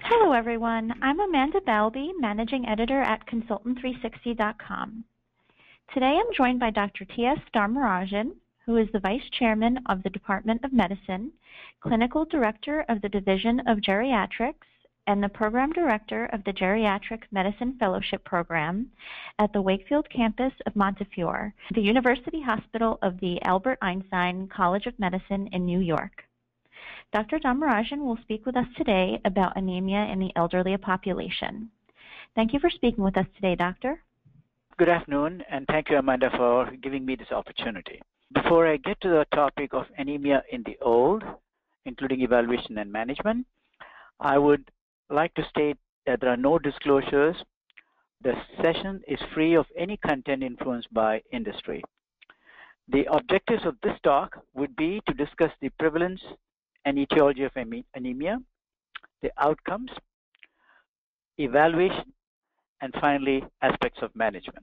Hello, everyone. I'm Amanda Balby, Managing Editor at Consultant360.com. Today I'm joined by Dr. T.S. Dharmarajan, who is the Vice Chairman of the Department of Medicine, Clinical Director of the Division of Geriatrics, and the Program Director of the Geriatric Medicine Fellowship Program at the Wakefield campus of Montefiore, the University Hospital of the Albert Einstein College of Medicine in New York. Dr. Dharmarajan will speak with us today about anemia in the elderly population. Thank you for speaking with us today, Doctor. Good afternoon, and thank you, Amanda, for giving me this opportunity. Before I get to the topic of anemia in the old, including evaluation and management, I would like to state that there are no disclosures. The session is free of any content influenced by industry. The objectives of this talk would be to discuss the prevalence and etiology of anemia, the outcomes, evaluation, and finally, aspects of management.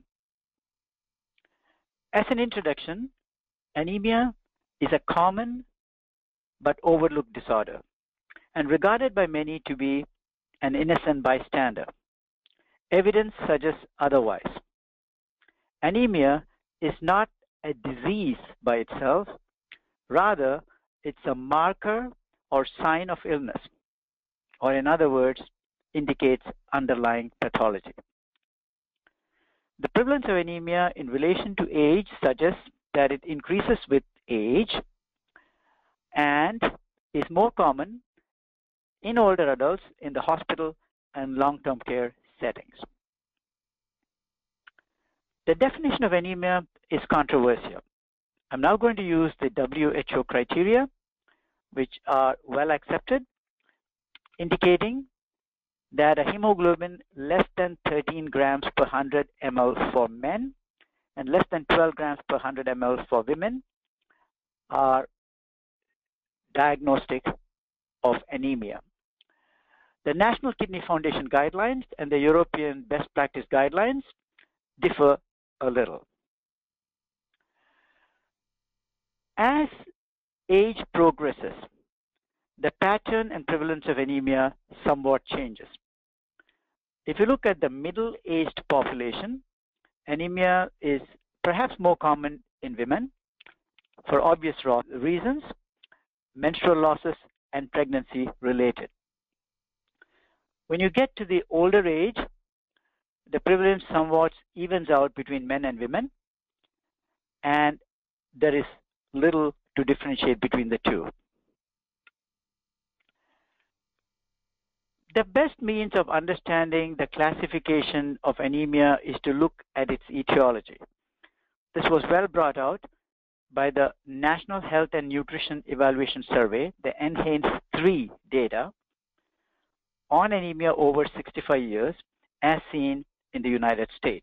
As an introduction, anemia is a common but overlooked disorder and regarded by many to be an innocent bystander. Evidence suggests otherwise. Anemia is not a disease by itself. Rather, it's a marker or sign of illness, or in other words, indicates underlying pathology. The prevalence of anemia in relation to age suggests that it increases with age and is more common in older adults in the hospital and long-term care settings. The definition of anemia is controversial. I'm now going to use the WHO criteria, which are well accepted, indicating that a hemoglobin less than 13 grams per 100 ml for men and less than 12 grams per 100 ml for women are diagnostic of anemia. The National Kidney Foundation guidelines and the European best practice guidelines differ a little. As age progresses, the pattern and prevalence of anemia somewhat changes. If you look at the middle-aged population, anemia is perhaps more common in women for obvious reasons, menstrual losses and pregnancy related. When you get to the older age, the prevalence somewhat evens out between men and women, and there is little to differentiate between the two. The best means of understanding the classification of anemia is to look at its etiology. This was well brought out by the National Health and Nutrition Evaluation Survey, the NHANES 3 data, on anemia over 65 years as seen in the United States.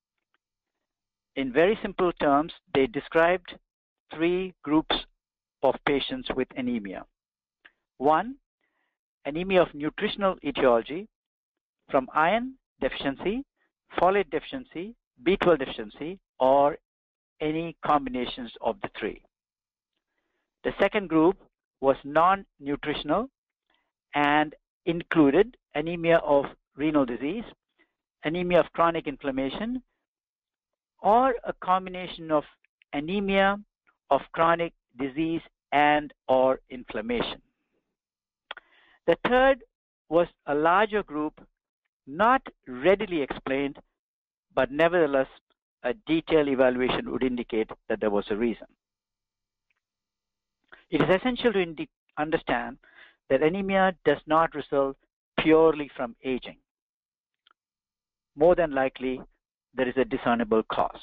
In very simple terms, they described three groups of patients with anemia. One, anemia of nutritional etiology from iron deficiency, folate deficiency, B12 deficiency, or any combinations of the three. The second group was non-nutritional and included anemia of renal disease, anemia of chronic inflammation, or a combination of anemia of chronic disease and or inflammation. The third was a larger group, not readily explained, but nevertheless a detailed evaluation would indicate that there was a reason. It is essential to understand that anemia does not result purely from aging. More than likely, there is a discernible cause.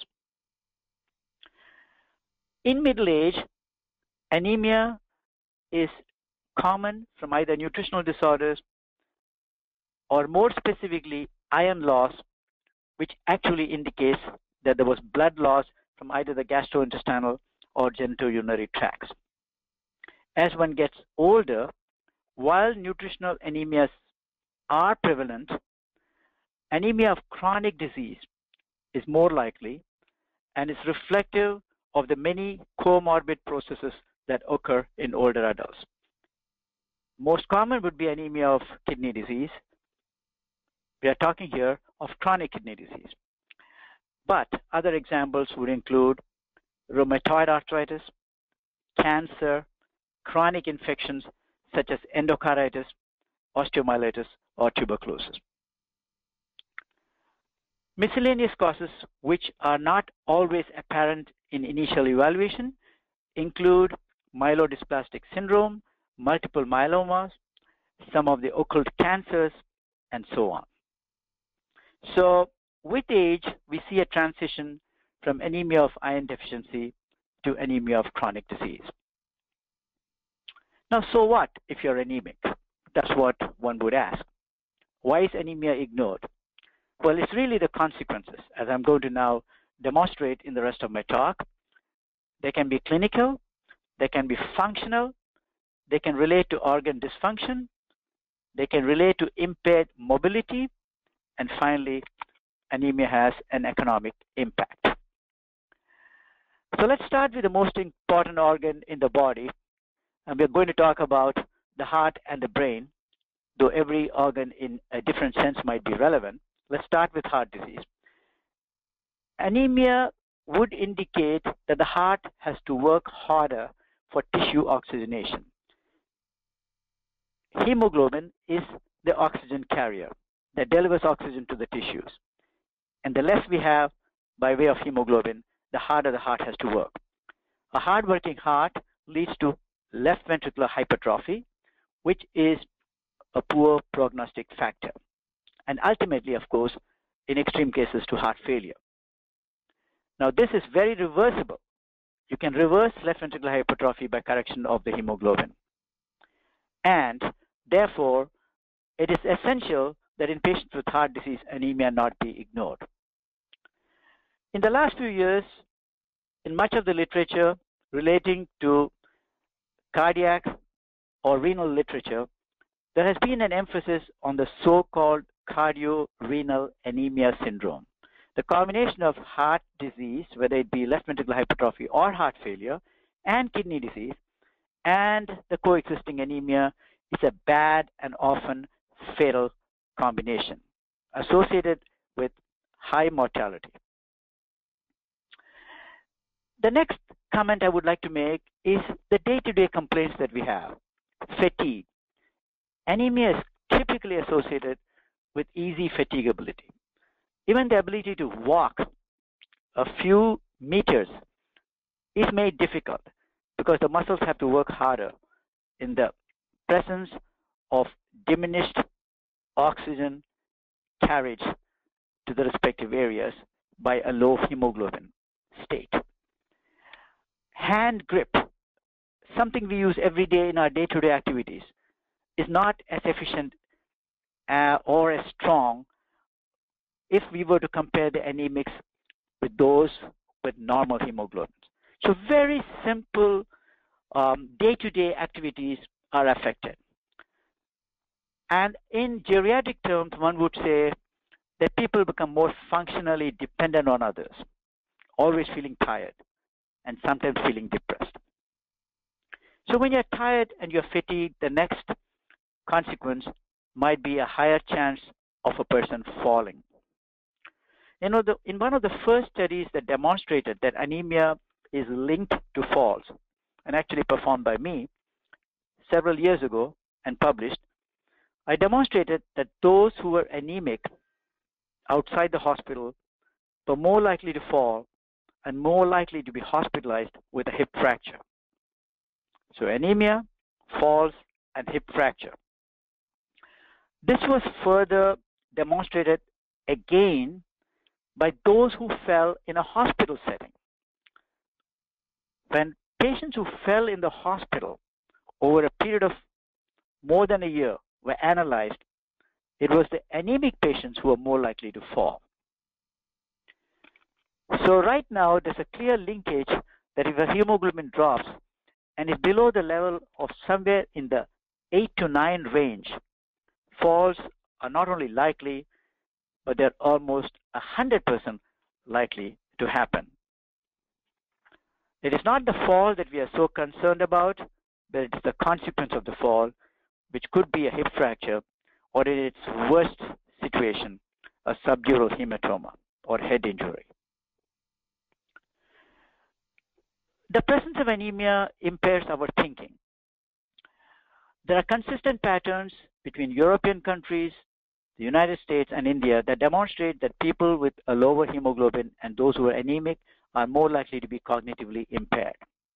In middle age, anemia is common from either nutritional disorders or more specifically iron loss, which actually indicates that there was blood loss from either the gastrointestinal or genitourinary tracts. As one gets older, while nutritional anemias are prevalent, anemia of chronic disease is more likely and is reflective of the many comorbid processes that occur in older adults. Most common would be anemia of kidney disease. We are talking here of chronic kidney disease. But other examples would include rheumatoid arthritis, cancer, chronic infections such as endocarditis, osteomyelitis, or tuberculosis. Miscellaneous causes which are not always apparent in initial evaluation include myelodysplastic syndrome, multiple myelomas, some of the occult cancers, and so on. So with age, we see a transition from anemia of iron deficiency to anemia of chronic disease. Now, so what if you're anemic? That's what one would ask. Why is anemia ignored? Well, it's really the consequences, as I'm going to now demonstrate in the rest of my talk. They can be clinical, they can be functional, they can relate to organ dysfunction, they can relate to impaired mobility, and finally, anemia has an economic impact. So let's start with the most important organ in the body, and we're going to talk about the heart and the brain, though every organ in a different sense might be relevant. Let's start with heart disease. Anemia would indicate that the heart has to work harder for tissue oxygenation. Hemoglobin is the oxygen carrier that delivers oxygen to the tissues. And the less we have by way of hemoglobin, the harder the heart has to work. A hard-working heart leads to left ventricular hypertrophy, which is a poor prognostic factor. And ultimately, of course, in extreme cases, to heart failure. Now, this is very reversible. You can reverse left ventricular hypertrophy by correction of the hemoglobin. And therefore, it is essential that in patients with heart disease, anemia not be ignored. In the last few years, in much of the literature relating to cardiac or renal literature, there has been an emphasis on the so-called cardiorenal anemia syndrome. The combination of heart disease, whether it be left ventricular hypertrophy or heart failure, and kidney disease, and the coexisting anemia is a bad and often fatal combination associated with high mortality. The next comment I would like to make is the day-to-day complaints that we have. Fatigue. Anemia is typically associated with easy fatigability. Even the ability to walk a few meters is made difficult because the muscles have to work harder in the presence of diminished oxygen carriage to the respective areas by a low hemoglobin state. Hand grip, something we use every day in our day-to-day activities, is not as efficient or as strong if we were to compare the anemics with those with normal hemoglobins. So very simple day-to-day activities are affected. And in geriatric terms, one would say that people become more functionally dependent on others, always feeling tired and sometimes feeling depressed. So when you're tired and you're fatigued, the next consequence might be a higher chance of a person falling. You know, in one of the first studies that demonstrated that anemia is linked to falls, and actually performed by me several years ago and published, I demonstrated that those who were anemic outside the hospital were more likely to fall and more likely to be hospitalized with a hip fracture. So anemia, falls, and hip fracture. This was further demonstrated again by those who fell in a hospital setting. When patients who fell in the hospital over a period of more than a year were analyzed, it was the anemic patients who were more likely to fall. So right now, there's a clear linkage that if a hemoglobin drops and is below the level of somewhere in the 8 to 9 range, falls are not only likely, but they're almost 100% likely to happen. It is not the fall that we are so concerned about, but it is the consequence of the fall, which could be a hip fracture, or in its worst situation, a subdural hematoma or head injury. The presence of anemia impairs our thinking. There are consistent patterns between European countries, the United States, and India that demonstrate that people with a lower hemoglobin and those who are anemic are more likely to be cognitively impaired,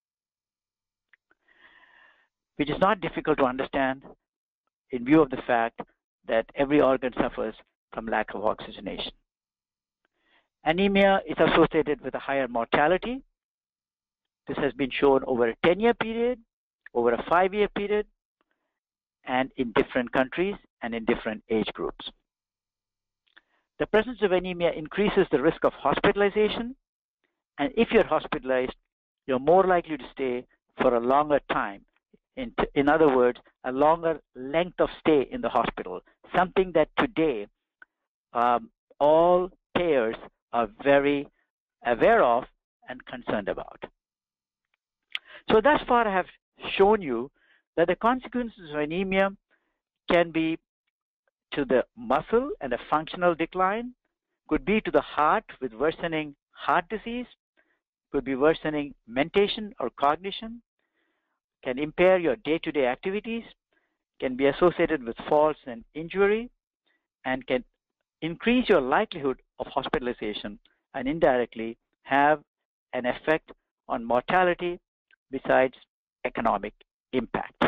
which is not difficult to understand in view of the fact that every organ suffers from lack of oxygenation. Anemia is associated with a higher mortality. This has been shown over a 10-year period, over a 5-year period, and in different countries and in different age groups. The presence of anemia increases the risk of hospitalization, and if you're hospitalized, you're more likely to stay for a longer time. In other words, a longer length of stay in the hospital, something that today all payers are very aware of and concerned about. So thus far I have shown you that the consequences of anemia can be to the muscle and a functional decline, could be to the heart with worsening heart disease, could be worsening mentation or cognition, can impair your day-to-day activities, can be associated with falls and injury, and can increase your likelihood of hospitalization and indirectly have an effect on mortality besides economic impact.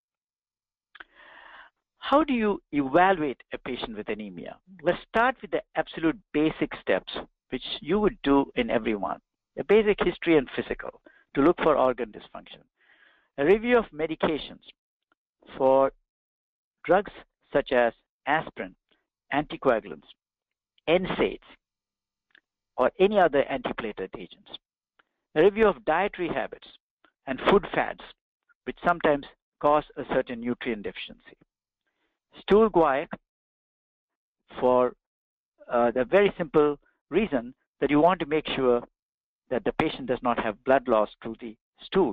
How do you evaluate a patient with anemia? Let's start with the absolute basic steps which you would do in everyone. A basic history and physical to look for organ dysfunction. A review of medications for drugs such as aspirin, anticoagulants, NSAIDs, or any other antiplatelet agents. A review of dietary habits and food fads, which sometimes cause a certain nutrient deficiency. Stool guaiac for the very simple reason that you want to make sure that the patient does not have blood loss through the stools.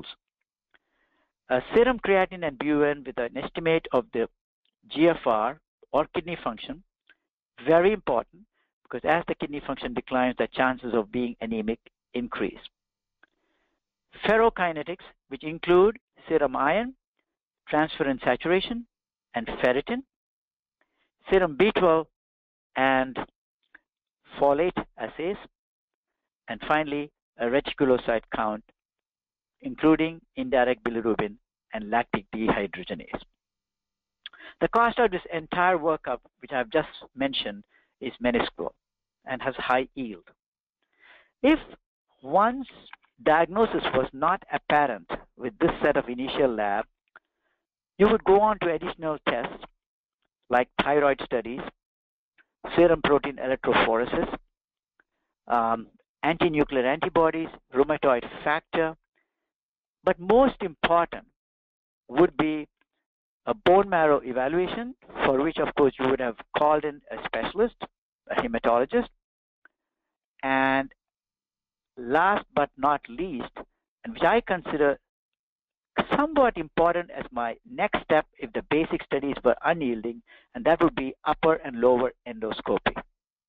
Serum creatinine and BUN with an estimate of the GFR or kidney function, very important because as the kidney function declines, the chances of being anemic increase. Ferrokinetics, which include serum iron, transferrin saturation, and ferritin, serum B12 and folate assays, and finally a reticulocyte count, including indirect bilirubin and lactic dehydrogenase. The cost of this entire workup, which I've just mentioned, is minuscule and has high yield. If one's diagnosis was not apparent with this set of initial lab, you would go on to additional tests like thyroid studies, serum protein electrophoresis, anti-nuclear antibodies, rheumatoid factor, but most important would be a bone marrow evaluation, for which of course you would have called in a specialist, a hematologist, and last but not least, and which I consider somewhat important as my next step if the basic studies were unyielding, and that would be upper and lower endoscopy.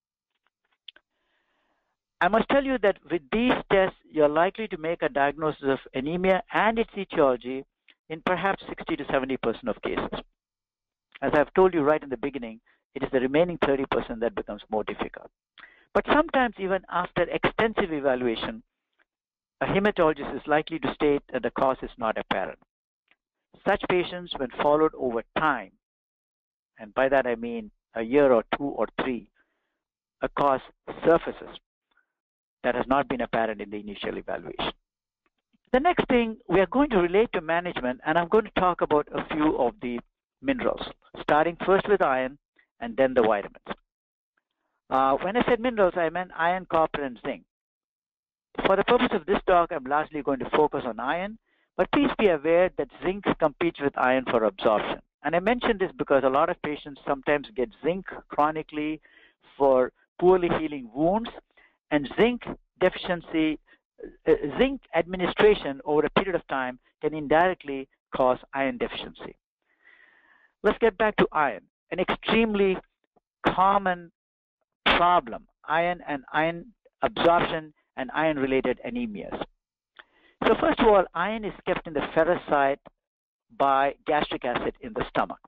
I must tell you that with these tests, you're likely to make a diagnosis of anemia and its etiology in perhaps 60 to 70% of cases. As I've told you right in the beginning, it is the remaining 30% that becomes more difficult. But sometimes even after extensive evaluation, a hematologist is likely to state that the cause is not apparent. Such patients, when followed over time, and by that I mean a year or 2 or 3, a cause surfaces that has not been apparent in the initial evaluation. The next thing, we are going to relate to management, and I'm going to talk about a few of the minerals, starting first with iron and then the vitamins. When I said minerals, I meant iron, copper, and zinc. For the purpose of this talk, I'm largely going to focus on iron, but please be aware that zinc competes with iron for absorption. And I mention this because a lot of patients sometimes get zinc chronically for poorly healing wounds, and zinc deficiency, zinc administration over a period of time can indirectly cause iron deficiency. let's get back to iron, an extremely common problem, iron and iron absorption and iron-related anemias. So first of all, iron is kept in the ferrous site by gastric acid in the stomach.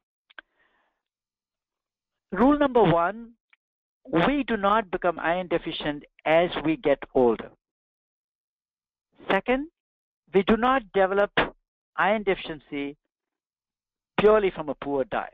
Rule number one, we do not become iron deficient as we get older. Second, we do not develop iron deficiency purely from a poor diet.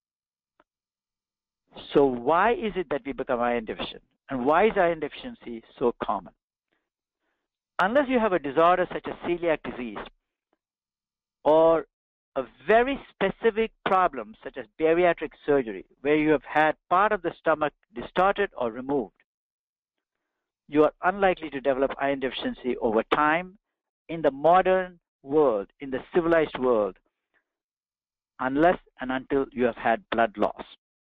So why is it that we become iron deficient? And why is iron deficiency so common? Unless you have a disorder such as celiac disease or a very specific problem such as bariatric surgery where you have had part of the stomach distorted or removed, you are unlikely to develop iron deficiency over time in the modern world, in the civilized world, unless and until you have had blood loss.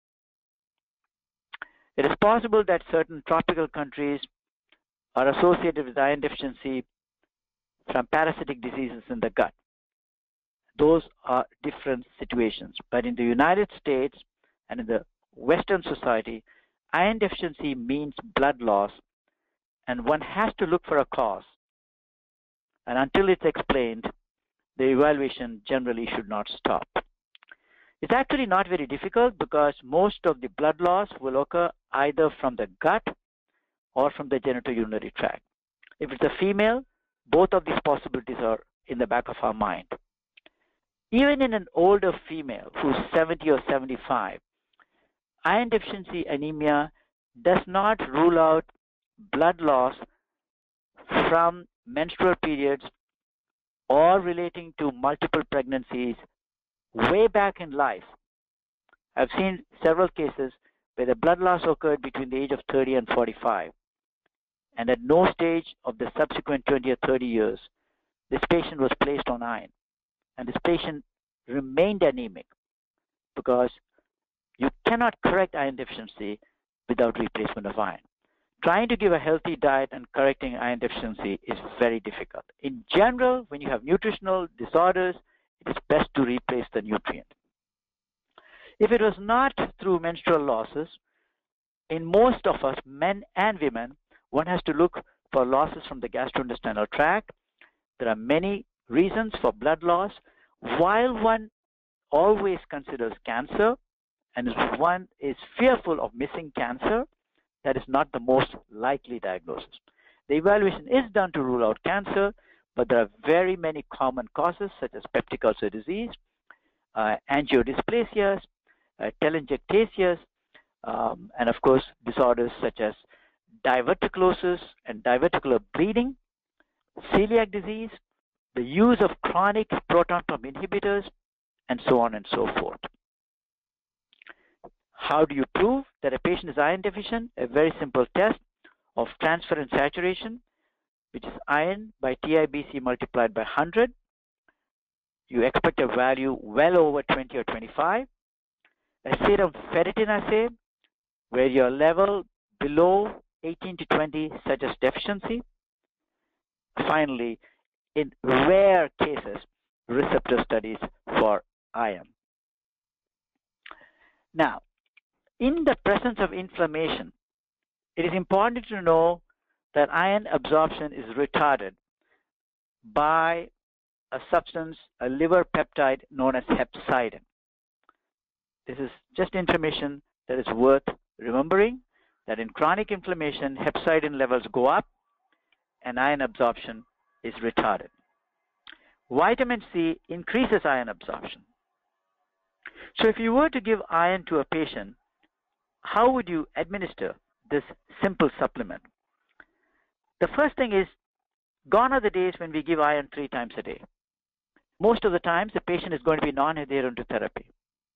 It is possible that certain tropical countries are associated with iron deficiency from parasitic diseases in the gut. Those are different situations. But in the United States and in the Western society, iron deficiency means blood loss, and one has to look for a cause. And until it's explained, the evaluation generally should not stop. It's actually not very difficult because most of the blood loss will occur either from the gut or from the genitourinary tract. If it's a female, both of these possibilities are in the back of our mind. Even in an older female who's 70 or 75, iron deficiency anemia does not rule out blood loss from menstrual periods or relating to multiple pregnancies way back in life. I've seen several cases where the blood loss occurred between the age of 30 and 45. And at no stage of the subsequent 20 or 30 years, this patient was placed on iron. And this patient remained anemic because you cannot correct iron deficiency without replacement of iron. Trying to give a healthy diet and correcting iron deficiency is very difficult. In general, when you have nutritional disorders, it is best to replace the nutrient. If it was not through menstrual losses, in most of us, men and women, one has to look for losses from the gastrointestinal tract. There are many reasons for blood loss. While one always considers cancer, and if one is fearful of missing cancer, that is not the most likely diagnosis. The evaluation is done to rule out cancer, but there are very many common causes such as peptic ulcer disease, angiodysplasias, telangiectasias, and of course disorders such as diverticulosis and diverticular bleeding, celiac disease, the use of chronic proton pump inhibitors, and so on and so forth. How do you prove that a patient is iron deficient? A very simple test of transferrin saturation, which is iron by TIBC multiplied by 100. You expect a value well over 20 or 25. A serum ferritin assay, where your level below 18 to 20 suggests deficiency. Finally, in rare cases, receptor studies for iron. Now, in the presence of inflammation, it is important to know that iron absorption is retarded by a substance, a liver peptide known as hepcidin. This is just information that is worth remembering, that in chronic inflammation, hepcidin levels go up and iron absorption is retarded. Vitamin C increases iron absorption. So if you were to give iron to a patient, how would you administer this simple supplement? The first thing is, gone are the days when we give iron 3 times a day. Most of the times, the patient is going to be non-adherent to therapy.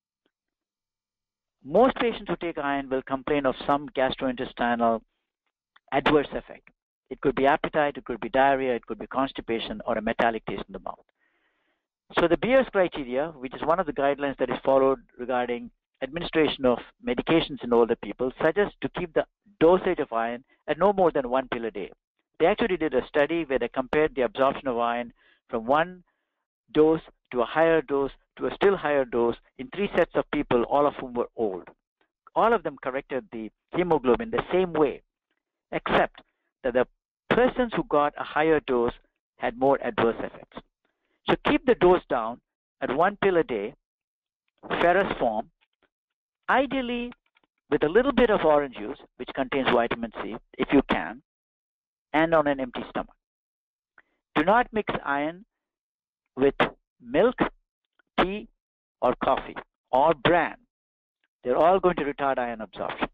Most patients who take iron will complain of some gastrointestinal adverse effect. It could be appetite, it could be diarrhea, it could be constipation, or a metallic taste in the mouth. So the Beers criteria, which is one of the guidelines that is followed regarding administration of medications in older people, suggests to keep the dosage of iron at no more than 1 pill a day. They actually did a study where they compared the absorption of iron from 1 dose to a higher dose to a still higher dose in 3 sets of people, all of whom were old. All of them corrected the hemoglobin the same way, except that the persons who got a higher dose had more adverse effects. So keep the dose down at 1 pill a day, ferrous form, ideally with a little bit of orange juice, which contains vitamin C, if you can, and on an empty stomach. Do not mix iron with milk, tea, or coffee, or bran. They're all going to retard iron absorption.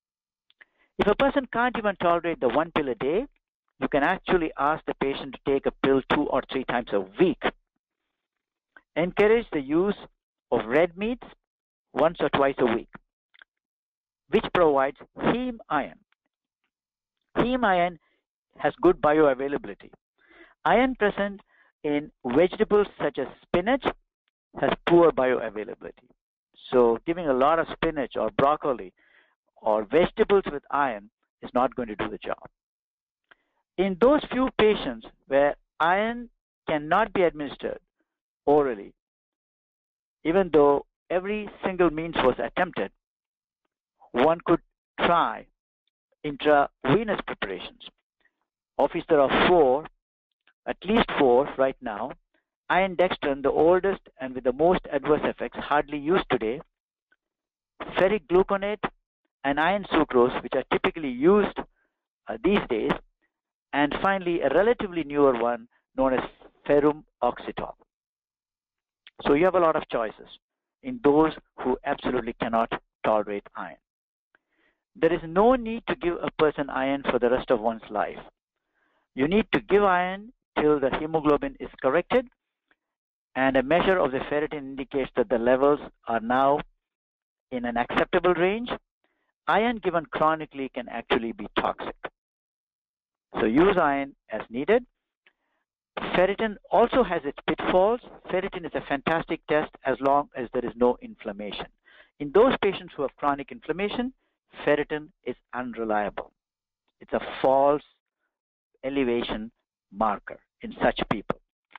If a person can't even tolerate the 1 pill a day, you can actually ask the patient to take a pill 2 or 3 times a week. Encourage the use of red meats once or twice a week, which provides heme iron. Heme iron has good bioavailability. Iron present in vegetables such as spinach has poor bioavailability. So giving a lot of spinach or broccoli or vegetables with iron is not going to do the job. In those few patients where iron cannot be administered orally, even though every single means was attempted, one could try intravenous preparations. Of which there are 4, at least 4 right now. Iron dextran, the oldest and with the most adverse effects, hardly used today. Ferric gluconate and iron sucrose, which are typically used these days. And finally, a relatively newer one known as ferrum oxetol. So you have a lot of choices in those who absolutely cannot tolerate iron. There is no need to give a person iron for the rest of one's life. You need to give iron till the hemoglobin is corrected, and a measure of the ferritin indicates that the levels are now in an acceptable range. Iron given chronically can actually be toxic. So use iron as needed. Ferritin also has its pitfalls. Ferritin is a fantastic test as long as there is no inflammation. In those patients who have chronic inflammation, ferritin is unreliable. It's a false elevation marker in such people.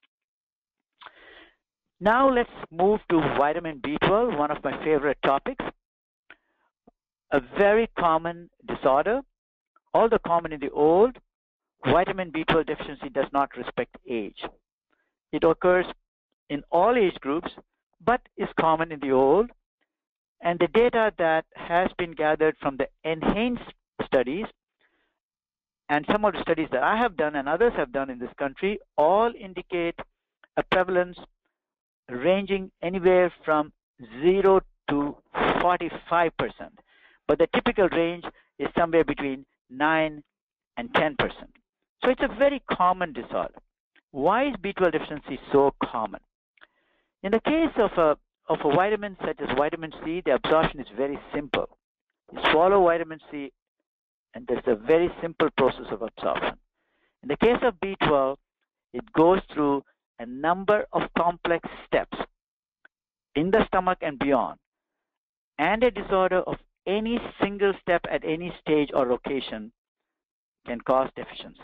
Now let's move to vitamin B12, one of my favorite topics. A very common disorder, although common in the old. Vitamin B12 deficiency does not respect age. It occurs in all age groups, but is common in the old. And the data that has been gathered from the NHANES studies, and some of the studies that I have done and others have done in this country, all indicate a prevalence ranging anywhere from 0 to 45%. But the typical range is somewhere between 9 and 10%. So it's a very common disorder. Why is B12 deficiency so common? In the case of a vitamin such as vitamin C, the absorption is very simple. You swallow vitamin C, and there's a very simple process of absorption. In the case of B12, it goes through a number of complex steps in the stomach and beyond. And a disorder of any single step at any stage or location can cause deficiency.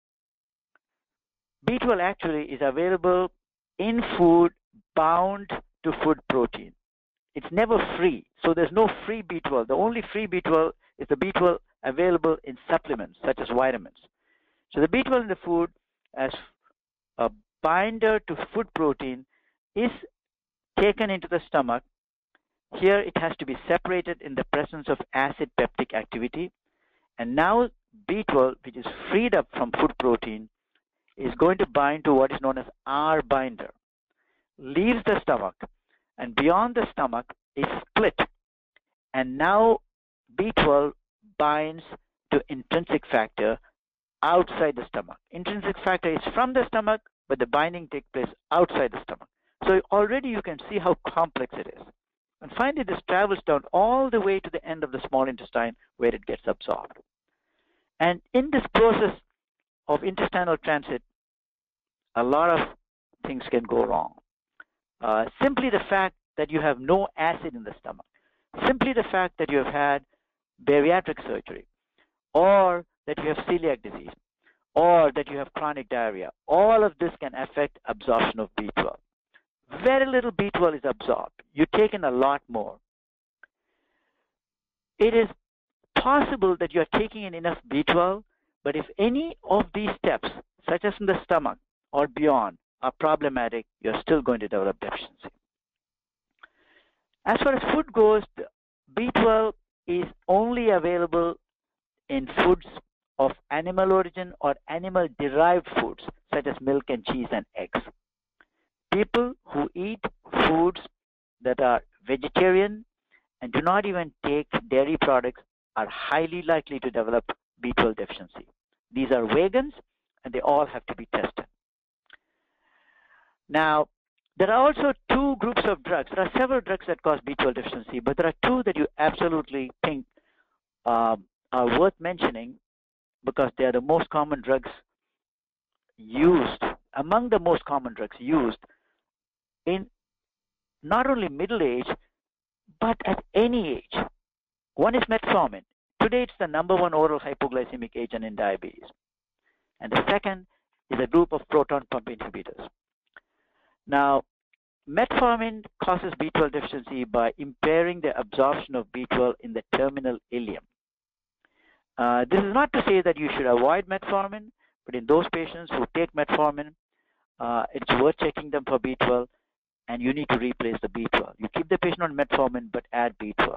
B12 actually is available in food bound to food protein. It's never free, so there's no free B12. The only free B12 is the B12 available in supplements such as vitamins. So the B12 in the food as a binder to food protein is taken into the stomach. Here it has to be separated in the presence of acid peptic activity. And now B12, which is freed up from food protein, is going to bind to what is known as R binder, leaves the stomach, and beyond the stomach is split. And now B12 binds to intrinsic factor outside the stomach. Intrinsic factor is from the stomach, but the binding takes place outside the stomach. So already you can see how complex it is. And finally, this travels down all the way to the end of the small intestine where it gets absorbed. And in this process of intestinal transit, a lot of things can go wrong. Simply the fact that you have no acid in the stomach, simply the fact that you have had bariatric surgery, or that you have celiac disease, or that you have chronic diarrhea, all of this can affect absorption of B12. very little B12 is absorbed. You take in a lot more. It is possible that you are taking in enough B12, but if any of these steps, such as in the stomach or beyond, are problematic, you're still going to develop deficiency. As far as food goes, B12 is only available in foods of animal origin or animal-derived foods, such as milk and cheese and eggs. People who eat foods that are vegetarian and do not even take dairy products are highly likely to develop B12 deficiency. These are vegans, and they all have to be tested. Now, there are also two groups of drugs. There are several drugs that cause B12 deficiency, but there are two that you absolutely think are worth mentioning because they are the most common drugs used, among the most common drugs used in not only middle age, but at any age. One is metformin. Today, it's the #1 oral hypoglycemic agent in diabetes. And the second is a group of proton pump inhibitors. Now, metformin causes B12 deficiency by impairing the absorption of B12 in the terminal ileum. This is not to say that you should avoid metformin, but in those patients who take metformin, it's worth checking them for B12, and you need to replace the B12. You keep the patient on metformin, but add B12.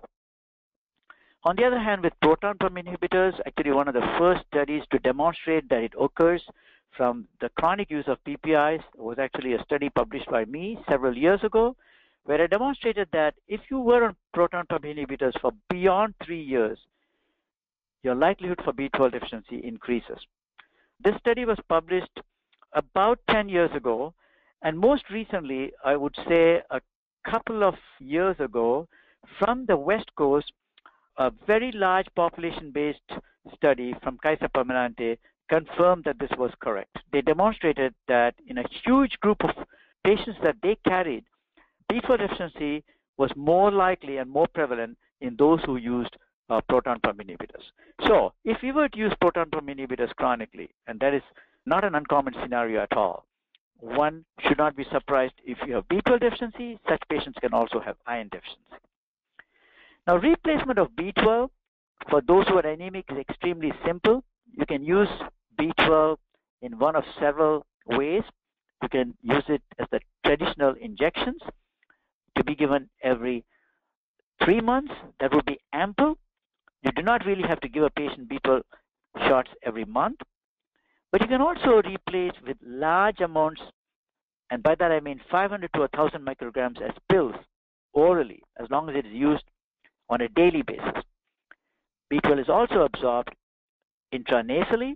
On the other hand, with proton pump inhibitors, actually one of the first studies to demonstrate that it occurs from the chronic use of PPIs was actually a study published by me several years ago, where I demonstrated that if you were on proton pump inhibitors for beyond 3 years, your likelihood for B12 deficiency increases. This study was published about 10 years ago, and most recently, I would say a couple of years ago, from the West Coast, a very large population-based study from Kaiser Permanente confirmed that this was correct. They demonstrated that in a huge group of patients that they carried, B12 deficiency was more likely and more prevalent in those who used proton pump inhibitors. So if we were to use proton pump inhibitors chronically, and that is not an uncommon scenario at all, one should not be surprised if you have B12 deficiency. Such patients can also have iron deficiency. Now, replacement of B12 for those who are anemic is extremely simple. You can use B12 in one of several ways. You can use it as the traditional injections to be given every 3 months. That would be ample. You do not really have to give a patient B12 shots every month. But you can also replace with large amounts, and by that I mean 500 to 1,000 micrograms as pills orally, as long as it is used on a daily basis. B12 is also absorbed intranasally,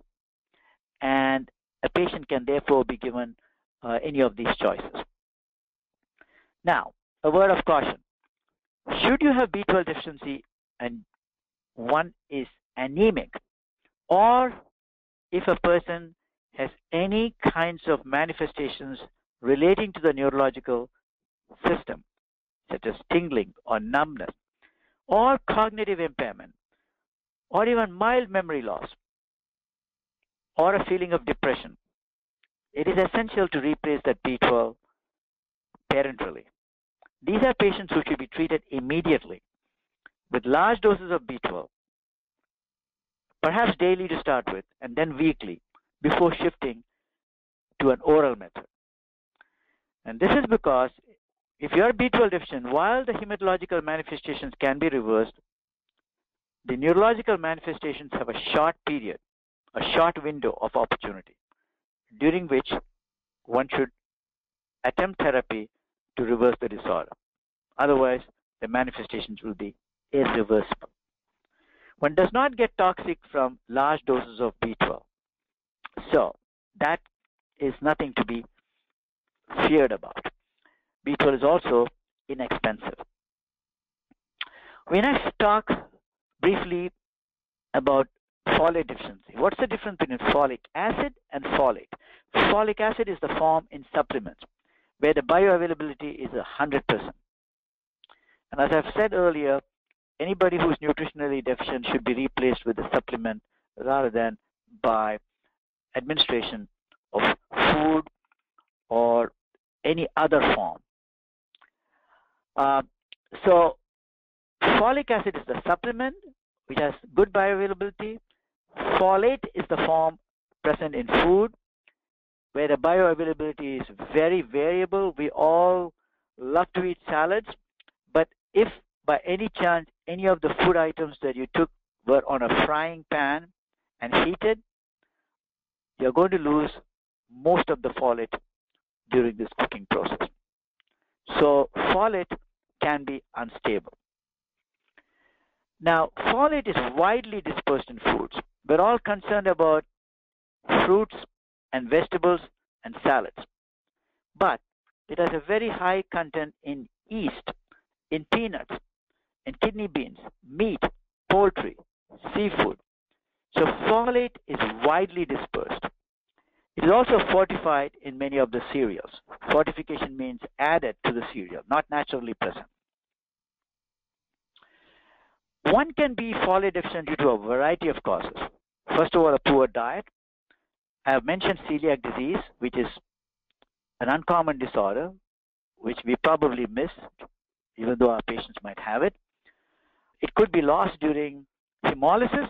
and a patient can therefore be given any of these choices. Now, a word of caution. Should you have B12 deficiency and one is anemic, or if a person has any kinds of manifestations relating to the neurological system, such as tingling or numbness, or cognitive impairment, or even mild memory loss, or a feeling of depression, it is essential to replace that B12 parenterally. These are patients who should be treated immediately with large doses of B12, perhaps daily to start with, and then weekly, before shifting to an oral method. And this is because if you are B12 deficient, while the hematological manifestations can be reversed, the neurological manifestations have a short period, a short window of opportunity, during which one should attempt therapy to reverse the disorder. Otherwise, the manifestations will be irreversible. One does not get toxic from large doses of B12. So that is nothing to be feared about. B12 is also inexpensive. We next talk briefly about folate deficiency. What's the difference between folic acid and folate? Folic acid is the form in supplements where the bioavailability is 100%. And as I've said earlier, anybody who's nutritionally deficient should be replaced with a supplement rather than by administration of food or any other form So folic acid is the supplement which has good bioavailability. Folate is the form present in food where the bioavailability is very variable. We all love to eat salads, but if by any chance any of the food items that you took were on a frying pan and heated, you're going to lose most of the folate during this cooking process. So folate can be unstable. Now, folate is widely dispersed in foods. We're all concerned about fruits and vegetables and salads. But it has a very high content in yeast, in peanuts, in kidney beans, meat, poultry, seafood. So folate is widely dispersed. It is also fortified in many of the cereals. Fortification means added to the cereal, not naturally present. One can be folate deficient due to a variety of causes. First of all, a poor diet. I have mentioned celiac disease, which is an uncommon disorder, which we probably miss, even though our patients might have it. It could be lost during hemolysis,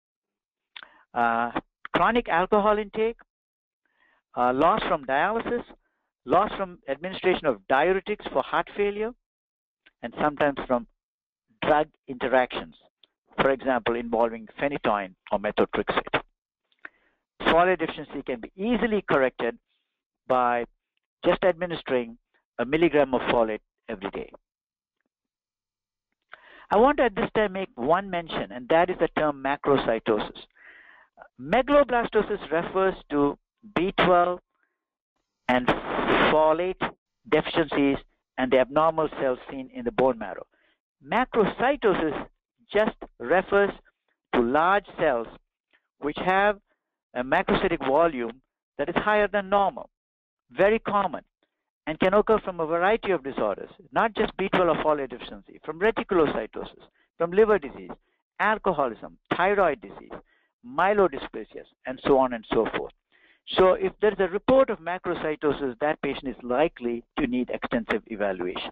chronic alcohol intake, loss from dialysis, loss from administration of diuretics for heart failure, and sometimes from drug interactions, for example, involving phenytoin or methotrexate. Folate deficiency can be easily corrected by just administering a milligram of folate every day. I want to at this time make one mention, and that is the term macrocytosis. Megaloblastosis refers to B12 and folate deficiencies and the abnormal cells seen in the bone marrow. Macrocytosis just refers to large cells which have a macrocytic volume that is higher than normal, very common, and can occur from a variety of disorders, not just B12 or folate deficiency, from reticulocytosis, from liver disease, alcoholism, thyroid disease, myelodysplasias, and so on and so forth. So if there is a report of macrocytosis, that patient is likely to need extensive evaluation.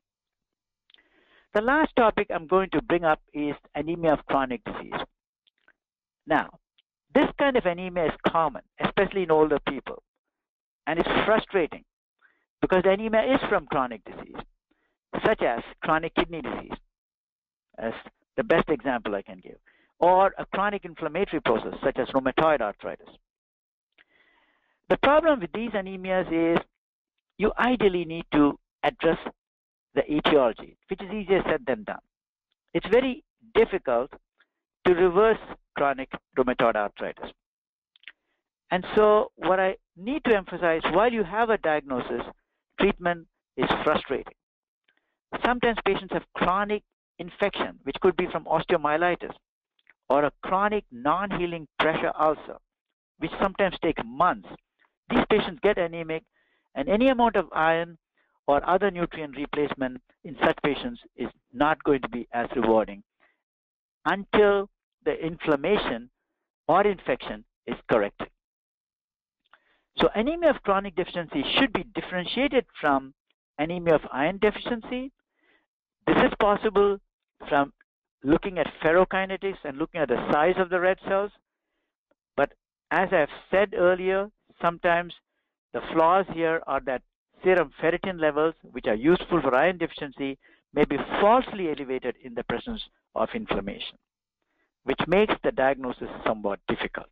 The last topic I'm going to bring up is anemia of chronic disease. Now, this kind of anemia is common, especially in older people, and it's frustrating because the anemia is from chronic disease, such as chronic kidney disease, as the best example I can give, or a chronic inflammatory process, such as rheumatoid arthritis. The problem with these anemias is you ideally need to address the etiology, which is easier said than done. It's very difficult to reverse chronic rheumatoid arthritis. And so what I need to emphasize, while you have a diagnosis, treatment is frustrating. Sometimes patients have chronic infection, which could be from osteomyelitis, or a chronic non-healing pressure ulcer, which sometimes takes months. These patients get anemic, and any amount of iron or other nutrient replacement in such patients is not going to be as rewarding until the inflammation or infection is corrected. So anemia of chronic deficiency should be differentiated from anemia of iron deficiency. This is possible from looking at ferrokinetics and looking at the size of the red cells. But as I've said earlier, sometimes the flaws here are that serum ferritin levels, which are useful for iron deficiency, may be falsely elevated in the presence of inflammation, which makes the diagnosis somewhat difficult.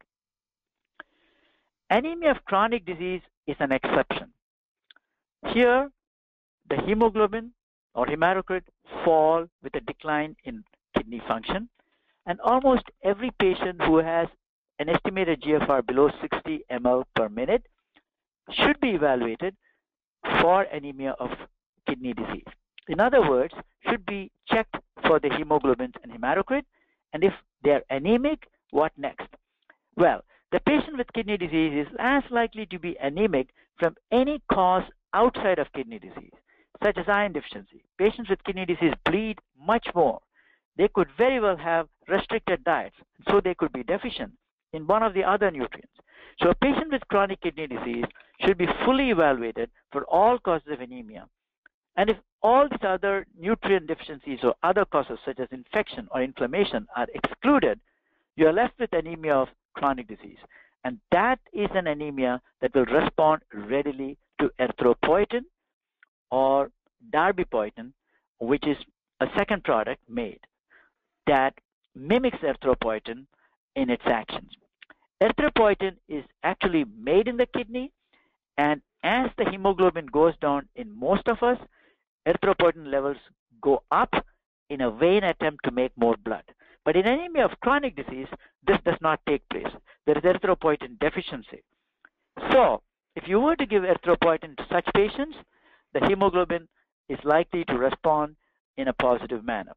Anemia of chronic disease is an exception. Here, the hemoglobin or hematocrit fall with a decline in kidney function, and almost every patient who has an estimated GFR below 60 ml per minute should be evaluated for anemia of kidney disease. In other words, should be checked for the hemoglobins and hematocrit, and if they're anemic, what next? Well, the patient with kidney disease is as likely to be anemic from any cause outside of kidney disease, such as iron deficiency. Patients with kidney disease bleed much more. They could very well have restricted diets, so they could be deficient in one of the other nutrients. So a patient with chronic kidney disease should be fully evaluated for all causes of anemia And if all these other nutrient deficiencies or other causes such as infection or inflammation are excluded, you are left with anemia of chronic disease. And that is an anemia that will respond readily to erythropoietin or darbepoetin, which is a second product made that mimics erythropoietin in its actions. Erythropoietin is actually made in the kidney, and as the hemoglobin goes down in most of us, erythropoietin levels go up in a vain attempt to make more blood. But in anemia of chronic disease, this does not take place. There is erythropoietin deficiency. So, if you were to give erythropoietin to such patients, the hemoglobin is likely to respond in a positive manner.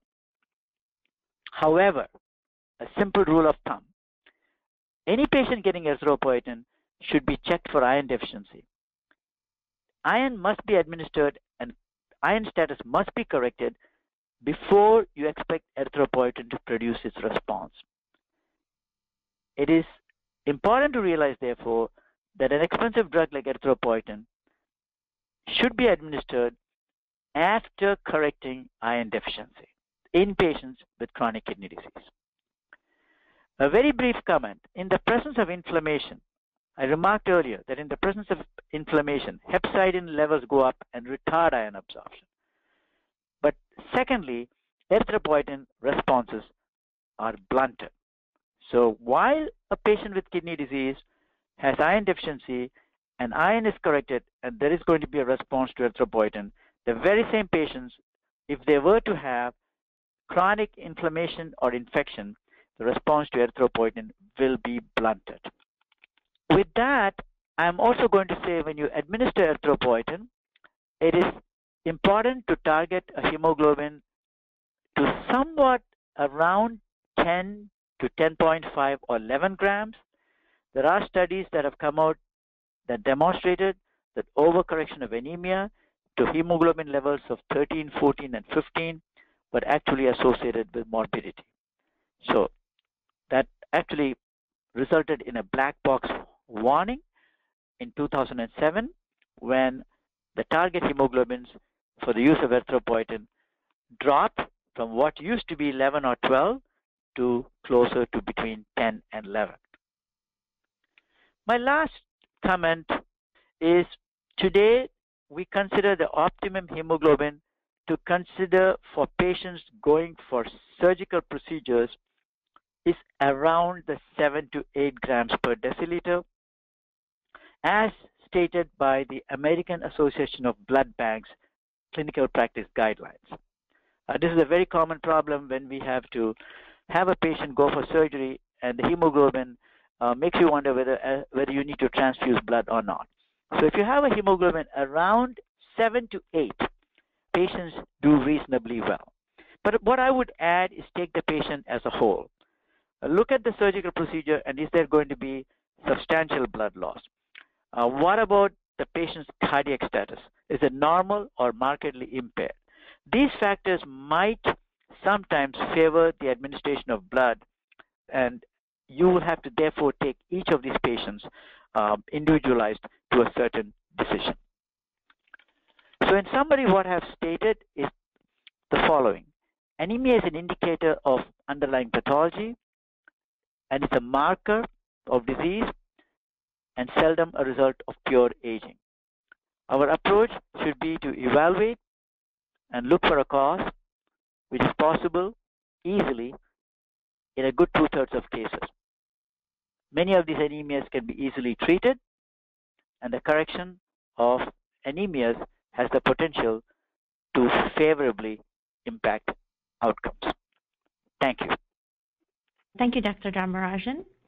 However, a simple rule of thumb, any patient getting erythropoietin should be checked for iron deficiency. Iron must be administered and iron status must be corrected before you expect erythropoietin to produce its response. It is important to realize, therefore, that an expensive drug like erythropoietin should be administered after correcting iron deficiency in patients with chronic kidney disease. A very brief comment. In the presence of inflammation, I remarked earlier that in the presence of inflammation, hepcidin levels go up and retard iron absorption. But secondly, erythropoietin responses are blunted. So while a patient with kidney disease has iron deficiency and iron is corrected and there is going to be a response to erythropoietin, the very same patients, if they were to have chronic inflammation or infection, the response to erythropoietin will be blunted. With that, I'm also going to say when you administer erythropoietin, it is important to target a hemoglobin to somewhat around 10 to 10.5 or 11 grams. There are studies that have come out that demonstrated that overcorrection of anemia to hemoglobin levels of 13, 14, and 15 were actually associated with morbidity. So that actually resulted in a black box warning in 2007 when the target hemoglobins for the use of erythropoietin dropped from what used to be 11 or 12 to closer to between 10 and 11. My last comment is today we consider the optimum hemoglobin to consider for patients going for surgical procedures is around the 7 to 8 grams per deciliter, as stated by the American Association of Blood Banks clinical practice guidelines. This is a very common problem when we have to have a patient go for surgery and the hemoglobin makes you wonder whether you need to transfuse blood or not. So if you have a hemoglobin around 7 to 8, patients do reasonably well. But what I would add is take the patient as a whole. Look at the surgical procedure and is there going to be substantial blood loss? What about the patient's cardiac status? Is it normal or markedly impaired? These factors might sometimes favor the administration of blood, and you will have to therefore take each of these patients individualized to a certain decision. So in summary, what I have stated is the following. Anemia is an indicator of underlying pathology, and it's a marker of disease and seldom a result of pure aging. Our approach should be to evaluate and look for a cause which is possible easily in a good 2/3 of cases. Many of these anemias can be easily treated, and the correction of anemias has the potential to favorably impact outcomes. Thank you. Thank you, Dr. Dharmarajan.